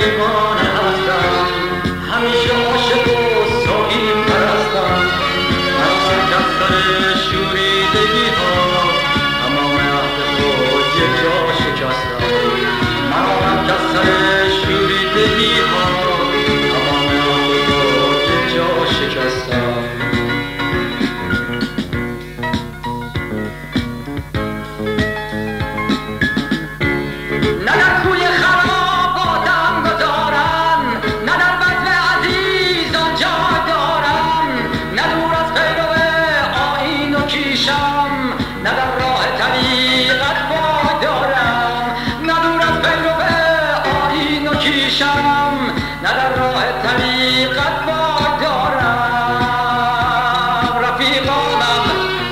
رفیقانه هستم، همیشه عاشق و ساقی پرستم. من کسر شوریدگی ها تمام عهد خود یک جا شکستم. من کسر شوریدگی ها تمام عهد خود یک جا شکستم. نه در راه طریقت پای دارم، نه دور از پیرو آیین و کیشم، نه در راه طریقت پای دارم. رفیقانم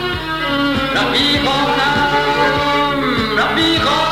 رفیقانم رفیقانم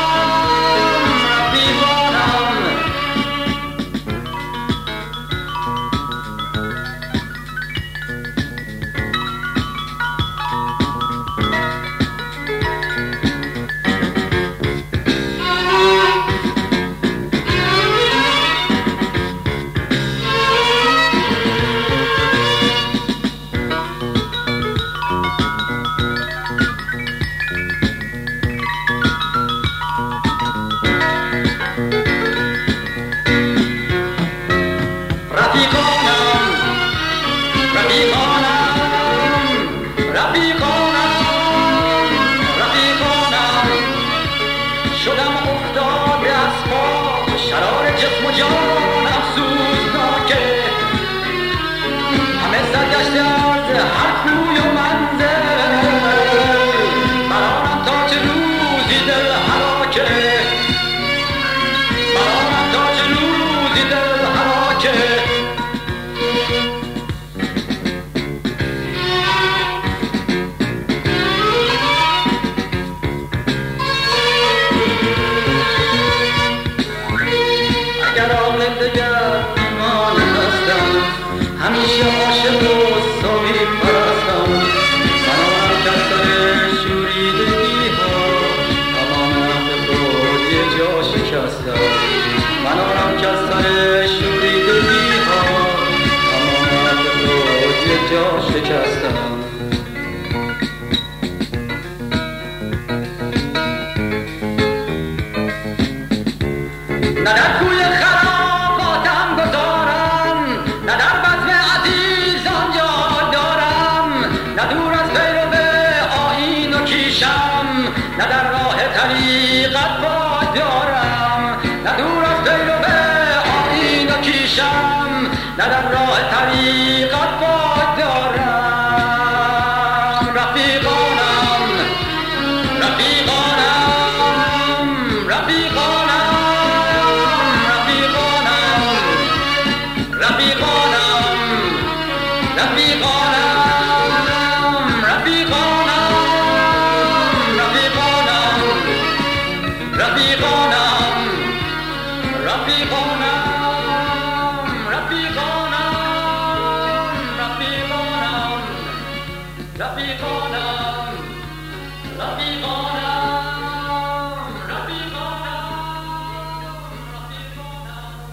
شدم افتاده از پا، شرار جسم و جانم سوزناکه، همه سرگشته از هر کوی و منزل، برانم تا چه روزی دل حراکه، برانم تا چه روزی دل حراکه. همیشه عاشق و ساقی پرستم. من کسر شوریدگی ها تمام عهد خود یک جا شکستم. من کسر شوریدگی ها تمام عهد خود یک جا شکستم. نه در کوی خراباتم گذارم، نه در بزم عزیزان جا دارم، نه دور از پیرو آیین و کیشم، نه در راه طریقت پای دارم، نه دور از پیرو آیین و کیشم، نه در راه طریقت پای دارم. رفیقانم رفیقانم رفیقانم رفیقانم